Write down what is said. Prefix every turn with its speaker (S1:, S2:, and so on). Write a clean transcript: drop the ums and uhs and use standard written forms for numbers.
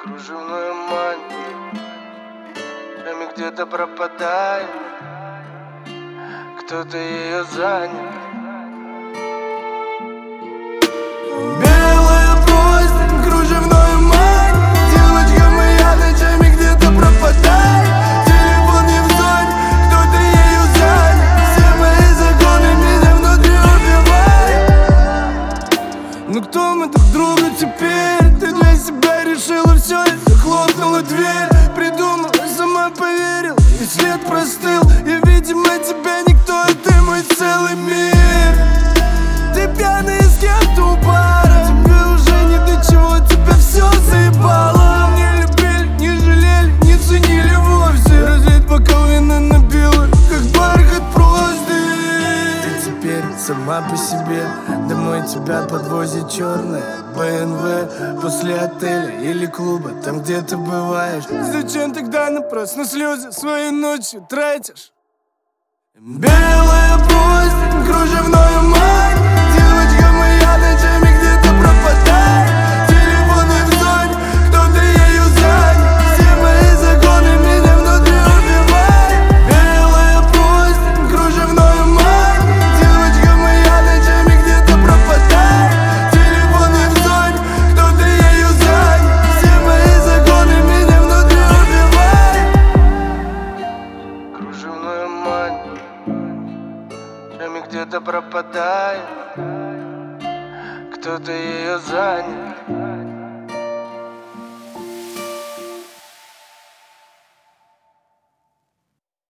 S1: Кружевную манию, время где-то пропадает, кто-то ее занял.
S2: Белая простынь, кружевную манию, девочка моя ночами где-то пропадает. Телефон не в зоне, кто-то ею занят. Все мои законы меня внутри убивают. Ну кто мы друг другу теперь? Ты для себя решила все и захлопнула дверь. Придумала, сама поверила, и след простыл. И видимо тебя никто, и ты мой целый мир. Ты пьяный с кем-то у бара, тебе уже ни до чего, тебя все заебало. Не любили, не жалели, не ценили вовсе. Разлить бокал вина набила, как бархат простынь. Ты теперь сама по себе, домой тебя подвозит черная БМВ. После отеля или клуба, там где ты бываешь. Зачем тогда напрасно слезы свои ночью тратишь? Белая простынь, кружевную манию, девочка моя ночами где-то пропадает. Телефон не в зоне, кто-то ею занят. Все мои законы меня внутри убивают. Белая простынь, кружевную манию, девочка моя ночами где-то пропадает. Телефон не в зоне, кто-то ею занят. Все мои законы меня внутри убивают.
S1: Кружевную манию, время где-то пропадает, кто-то ее занял.